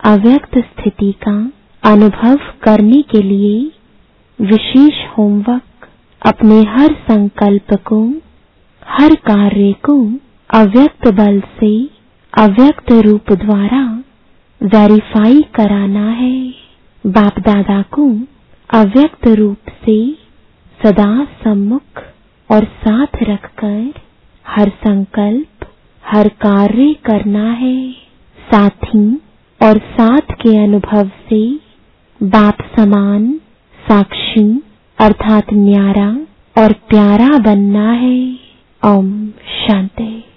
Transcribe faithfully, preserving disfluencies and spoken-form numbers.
अव्यक्त स्थिति का अनुभव करने के लिए विशेष होमवर्क अपने हर संकल्प को, हर कार्य को अव्यक्त बल से, अव्यक्त रूप द्वारा वेरीफाई कराना है। बाप दादा को अव्यक्त रूप से सदा सम्मुख और साथ रखकर हर संकल्प, हर कार्य करना है। साथी और साथ के अनुभव से बाप समान, साक्षी अर्थात न्यारा और प्यारा बनना है। ओम शांति।